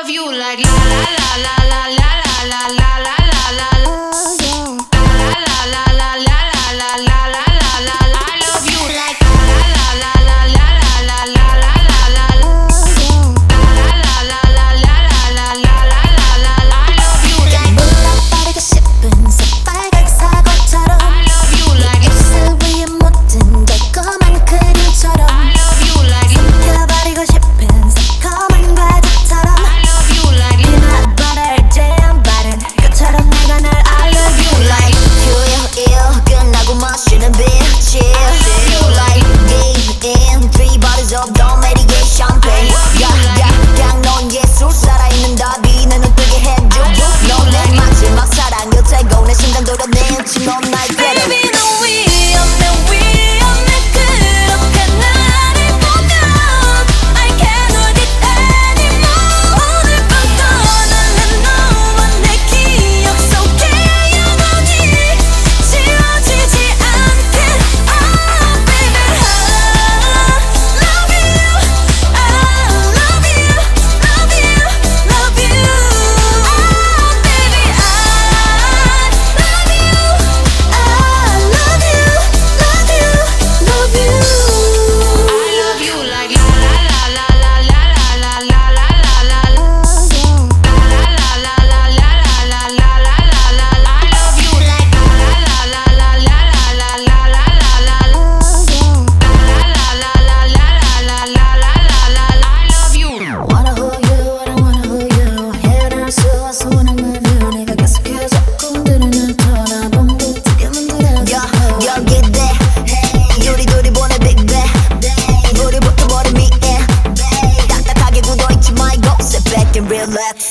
love you like la la la la la la la la la la la la. La la la la la la la la la la la. I love you like la la la la la la la la la la la. La la la la la la la la la la la. I love you like 몰라버리고 싶은 새빨간 사과처럼 I love you like 입술 위에 묻은 달콤한 크림처럼 I love you like 삼켜버리고 싶은 새콤한 과자처럼 I love you like peanut butter jam 바른 것처럼 내가 널 I love you like QL 끝나고 마시는 beer chill You like game in 3 bottles of Dom Perignon champagne 그냥 넌 예술 살아있는 답이 내 눈 뜨게 해줘 넌 내 마지막 사랑 곁에 고내 심장 돌아내 치 넌 날 괴롭혀 Baby 너 위험해 그렇게 나를 보면 I can't hold it anymore 오늘 밤 떠날래 너와 내 기억 속에 영원히 지워지지 않게 Oh baby I love you I love you love you love you Oh baby I love you I love you, love you, love you. I love you like la la la la la la la la la la la la. La la la la la la la la la la la. I love you like la la la la la la la la la la la. La la la la la la la la la la la. I love you. Wanna hold you, I don't wanna hold you 헤어날 수 없어 원한 review 내가 계속해서 꿈들은 날 돌아본 듯하게 만들어 여기대 hey 요리조리 보내 big bang 우리부터 머리 위에 딱딱하게 굳어있지 말고 sit back and relax